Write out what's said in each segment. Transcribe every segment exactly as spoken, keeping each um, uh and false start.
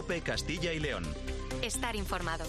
COPE Castilla y León. Estar informado.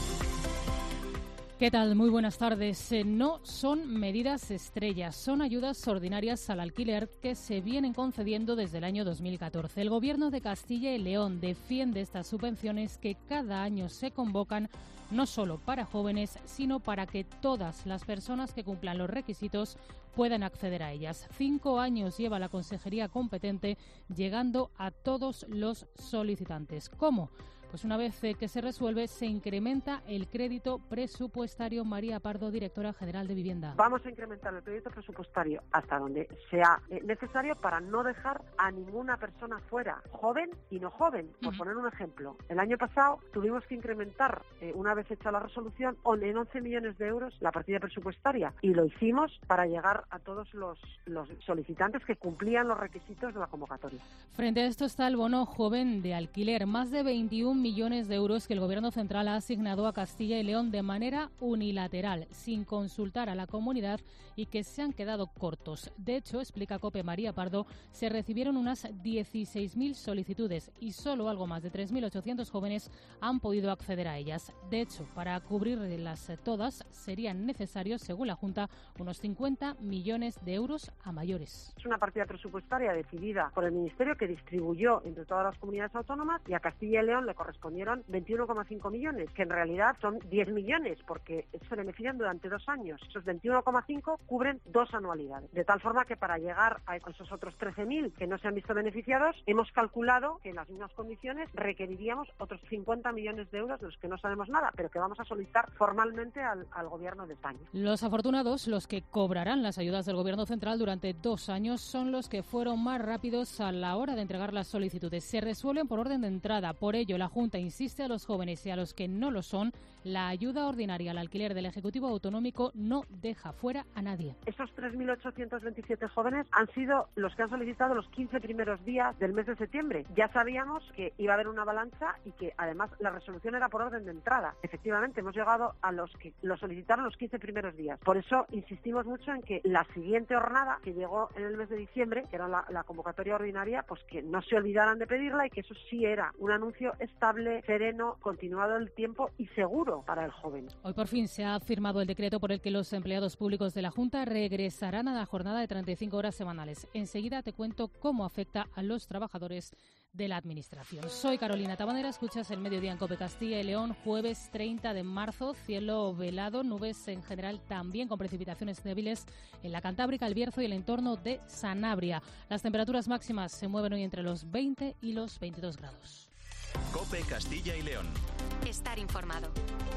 ¿Qué tal? Muy buenas tardes. No son medidas estrellas, son ayudas ordinarias al alquiler que se vienen concediendo desde el año dos mil catorce. El Gobierno de Castilla y León defiende estas subvenciones que cada año se convocan no solo para jóvenes, sino para que todas las personas que cumplan los requisitos puedan acceder a ellas. Cinco años lleva la consejería competente llegando a todos los solicitantes. ¿Cómo? Pues una vez que se resuelve, se incrementa el crédito presupuestario. María Pardo, directora general de Vivienda. Vamos a incrementar el crédito presupuestario hasta donde sea necesario para no dejar a ninguna persona fuera, joven y no joven. Por uh-huh. poner un ejemplo, el año pasado tuvimos que incrementar, eh, una vez hecha la resolución, en once millones de euros la partida presupuestaria, y lo hicimos para llegar a todos los, los solicitantes que cumplían los requisitos de la convocatoria. Frente a esto está el bono joven de alquiler, más de veintiún millones de euros que el Gobierno central ha asignado a Castilla y León de manera unilateral, sin consultar a la comunidad, y que se han quedado cortos. De hecho, explica COPE María Pardo, se recibieron unas dieciséis mil solicitudes y solo algo más de tres mil ochocientos jóvenes han podido acceder a ellas. De hecho, para cubrirlas todas serían necesarios, según la Junta, unos cincuenta millones de euros a mayores. Es una partida presupuestaria decidida por el Ministerio que distribuyó entre todas las comunidades autónomas, y a Castilla y León le correspondieron veintiuno coma cinco millones, que en realidad son diez millones, porque se benefician durante dos años. Esos veintiuno coma cinco cubren dos anualidades. De tal forma que para llegar a esos otros trece mil que no se han visto beneficiados, hemos calculado que en las mismas condiciones requeriríamos otros cincuenta millones de euros de los que no sabemos nada, pero que vamos a solicitar formalmente al, al Gobierno de España. Los afortunados, los que cobrarán las ayudas del Gobierno central durante dos años, son los que fueron más rápidos a la hora de entregar las solicitudes. Se resuelven por orden de entrada. Por ello, la Junta insiste a los jóvenes y a los que no lo son, la ayuda ordinaria al alquiler del Ejecutivo Autonómico no deja fuera a nadie. Esos tres mil ochocientos veintisiete jóvenes han sido los que han solicitado los quince primeros días del mes de septiembre. Ya sabíamos que iba a haber una avalancha y que además la resolución era por orden de entrada. Efectivamente, hemos llegado a los que lo solicitaron los quince primeros días. Por eso insistimos mucho en que la siguiente jornada, que llegó en el mes de diciembre, que era la, la convocatoria ordinaria, pues que no se olvidaran de pedirla, y que eso sí era un anuncio estable, sereno, continuado el tiempo y seguro para el joven. Hoy por fin se ha firmado el decreto por el que los empleados públicos de la Junta regresarán a la jornada de treinta y cinco horas semanales. Enseguida te cuento cómo afecta a los trabajadores de la Administración. Soy Carolina Tabanera, escuchas el Mediodía en COPE Castilla y León, jueves treinta de marzo, cielo velado, nubes en general también con precipitaciones débiles en la Cantábrica, el Bierzo y el entorno de Sanabria. Las temperaturas máximas se mueven hoy entre los veinte y los veintidós grados. COPE Castilla y León. Estar informado.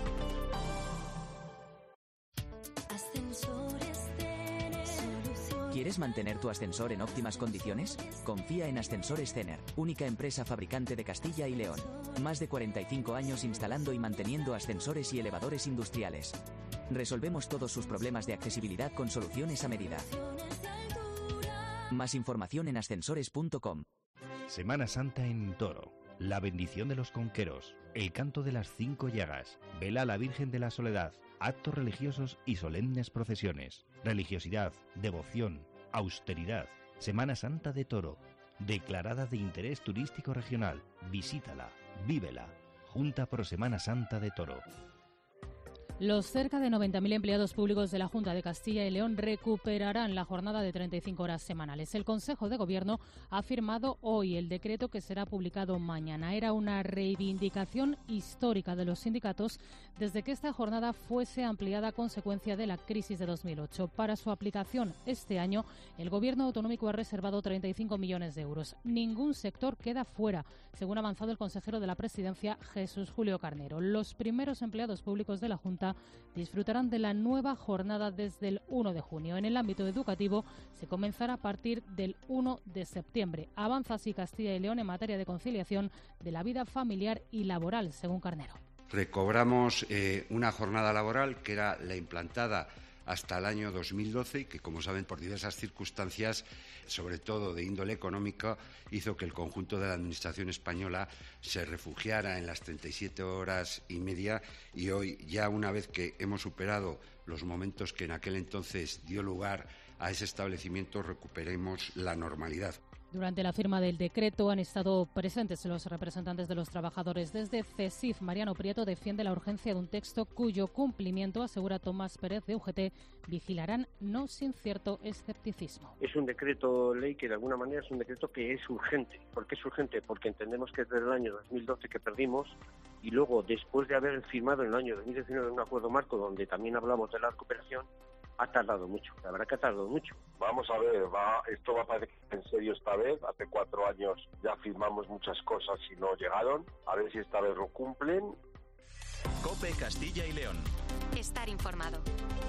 ¿Quieres mantener tu ascensor en óptimas condiciones? Confía en Ascensores Cener, única empresa fabricante de Castilla y León. Más de cuarenta y cinco años instalando y manteniendo ascensores y elevadores industriales. Resolvemos todos sus problemas de accesibilidad con soluciones a medida. Más información en ascensores punto com. Semana Santa en Toro. La bendición de los conqueros, el canto de las cinco llagas, vela a la Virgen de la Soledad, actos religiosos y solemnes procesiones, religiosidad, devoción, austeridad. Semana Santa de Toro, declarada de interés turístico regional. Visítala, vívela. Junta Pro Semana Santa de Toro. Los cerca de noventa mil empleados públicos de la Junta de Castilla y León recuperarán la jornada de treinta y cinco horas semanales. El Consejo de Gobierno ha firmado hoy el decreto que será publicado mañana. Era una reivindicación histórica de los sindicatos desde que esta jornada fuese ampliada a consecuencia de la crisis de dos mil ocho. Para su aplicación este año, el Gobierno autonómico ha reservado treinta y cinco millones de euros. Ningún sector queda fuera, según ha avanzado el consejero de la Presidencia, Jesús Julio Carnero. Los primeros empleados públicos de la Junta disfrutarán de la nueva jornada desde el uno de junio. En el ámbito educativo se comenzará a partir del uno de septiembre. Avanza así Castilla y León en materia de conciliación de la vida familiar y laboral, según Carnero. Recobramos eh, una jornada laboral que era la implantada hasta el año dos mil doce y que, como saben, por diversas circunstancias, sobre todo de índole económica, hizo que el conjunto de la Administración española se refugiara en las treinta y siete horas y media, y hoy, ya una vez que hemos superado los momentos que en aquel entonces dio lugar a ese establecimiento, recuperemos la normalidad. Durante la firma del decreto han estado presentes los representantes de los trabajadores. Desde CESIF, Mariano Prieto defiende la urgencia de un texto cuyo cumplimiento, asegura Tomás Pérez de U G T, vigilarán no sin cierto escepticismo. Es un decreto ley que de alguna manera es un decreto que es urgente. ¿Por qué es urgente? Porque entendemos que es desde el año dos mil doce que perdimos y luego, después de haber firmado en el año dos mil diecinueve un acuerdo marco donde también hablamos de la recuperación, ha tardado mucho, la verdad que ha tardado mucho. Vamos a ver, va, esto va a parecer en serio esta vez. Hace cuatro años ya firmamos muchas cosas y no llegaron. A ver si esta vez lo cumplen. COPE Castilla y León. Estar informado.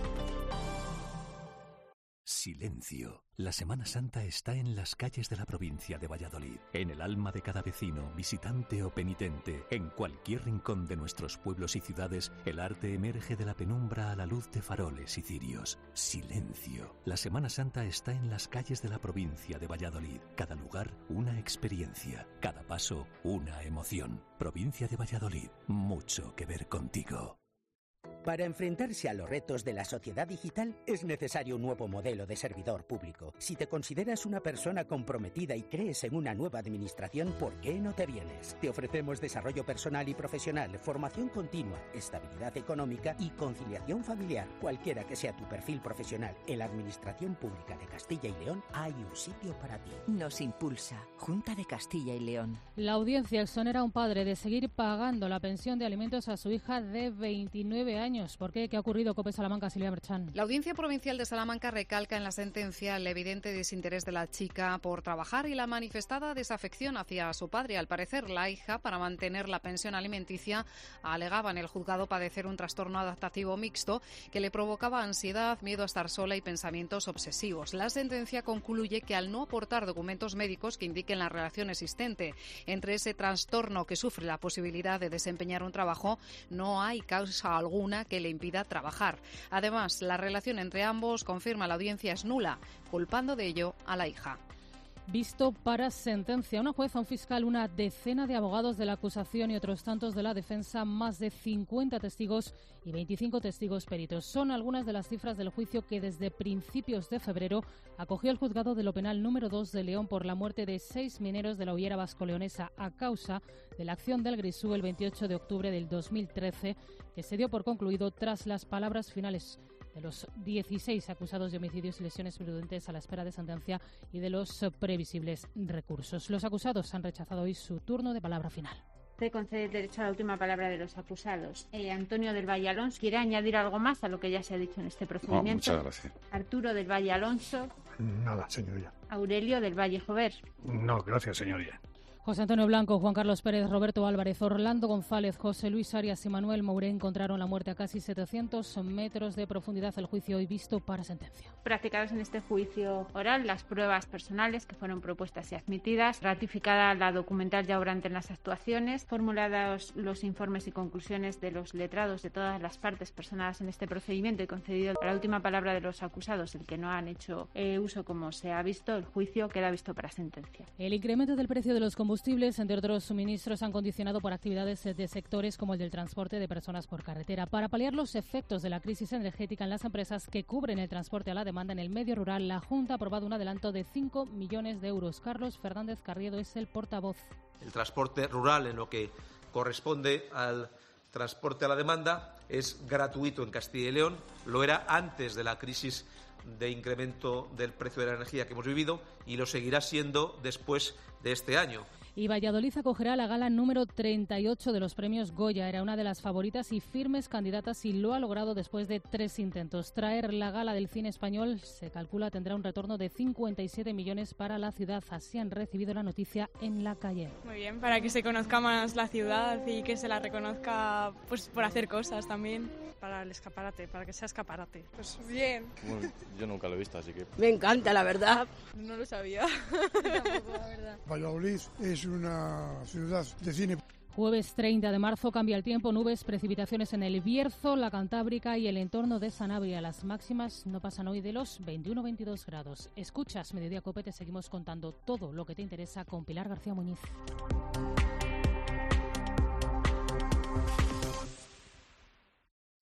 Silencio. La Semana Santa está en las calles de la provincia de Valladolid, en el alma de cada vecino, visitante o penitente. En cualquier rincón de nuestros pueblos y ciudades, el arte emerge de la penumbra a la luz de faroles y cirios. Silencio. La Semana Santa está en las calles de la provincia de Valladolid. Cada lugar, una experiencia. Cada paso, una emoción. Provincia de Valladolid. Mucho que ver contigo. Para enfrentarse a los retos de la sociedad digital es necesario un nuevo modelo de servidor público. Si te consideras una persona comprometida y crees en una nueva administración, ¿por qué no te vienes? Te ofrecemos desarrollo personal y profesional, formación continua, estabilidad económica y conciliación familiar. Cualquiera que sea tu perfil profesional, en la Administración Pública de Castilla y León hay un sitio para ti. Nos impulsa Junta de Castilla y León. La audiencia exonera a un padre de seguir pagando la pensión de alimentos a su hija de veintinueve años. ¿Por qué? ¿Qué ha ocurrido, COPE Salamanca, Silvia Merchan? La Audiencia Provincial de Salamanca recalca en la sentencia el evidente desinterés de la chica por trabajar y la manifestada desafección hacia su padre. Al parecer, la hija, para mantener la pensión alimenticia, alegaba en el juzgado padecer un trastorno adaptativo mixto que le provocaba ansiedad, miedo a estar sola y pensamientos obsesivos. La sentencia concluye que al no aportar documentos médicos que indiquen la relación existente entre ese trastorno que sufre la posibilidad de desempeñar un trabajo, no hay causa alguna que le impida trabajar. Además, la relación entre ambos, confirma la audiencia, es nula, culpando de ello a la hija. Visto para sentencia. Una jueza, un fiscal, una decena de abogados de la acusación y otros tantos de la defensa, más de cincuenta testigos y veinticinco testigos peritos. Son algunas de las cifras del juicio que desde principios de febrero acogió el juzgado de lo penal número dos de León por la muerte de seis mineros de la hullera vasco-leonesa a causa de la acción del Grisú el veintiocho de octubre del dos mil trece, que se dio por concluido tras las palabras finales de los dieciséis acusados de homicidios y lesiones prudentes a la espera de sentencia y de los previsibles recursos. Los acusados han rechazado hoy su turno de palabra final. Se concede el derecho a la última palabra de los acusados. Eh, Antonio del Valle Alonso, ¿quiere añadir algo más a lo que ya se ha dicho en este procedimiento? No, muchas gracias. Arturo del Valle Alonso. Nada, señoría. Aurelio del Valle Jover. No, gracias, señoría. José Antonio Blanco, Juan Carlos Pérez, Roberto Álvarez, Orlando González, José Luis Arias y Manuel Mouré encontraron la muerte a casi setecientos metros de profundidad. El juicio hoy visto para sentencia. Practicadas en este juicio oral las pruebas personales que fueron propuestas y admitidas, ratificada la documental ya obrante en las actuaciones, formulados los informes y conclusiones de los letrados de todas las partes personadas en este procedimiento y concedido la última palabra de los acusados, el que no han hecho eh, uso como se ha visto, el juicio queda visto para sentencia. El incremento del precio de los combustibles combustibles, entre otros suministros, han condicionado por actividades de sectores como el del transporte de personas por carretera. Para paliar los efectos de la crisis energética en las empresas que cubren el transporte a la demanda en el medio rural, la Junta ha aprobado un adelanto de cinco millones de euros. Carlos Fernández Carriedo es el portavoz. El transporte rural, en lo que corresponde al transporte a la demanda, es gratuito en Castilla y León. Lo era antes de la crisis de incremento del precio de la energía que hemos vivido y lo seguirá siendo después de este año. Y Valladolid acogerá la gala número treinta y ocho de los premios Goya. Era una de las favoritas y firmes candidatas y lo ha logrado después de tres intentos. Traer la gala del cine español, se calcula, tendrá un retorno de cincuenta y siete millones para la ciudad. Así han recibido la noticia en la calle. Muy bien, para que se conozca más la ciudad y que se la reconozca, pues, por hacer cosas también. Para el escaparate, para que sea escaparate. Pues bien. Bueno, yo nunca lo he visto, así que... Me encanta, la verdad. No lo sabía. Tampoco, la verdad. Valladolid es una ciudad de cine. Jueves treinta de marzo cambia el tiempo, nubes, precipitaciones en el Bierzo, la Cantábrica y el entorno de Sanabria. Las máximas no pasan hoy de los veintiuno a veintidós grados. Escuchas Mediodía Cope, te seguimos contando todo lo que te interesa con Pilar García Muñiz.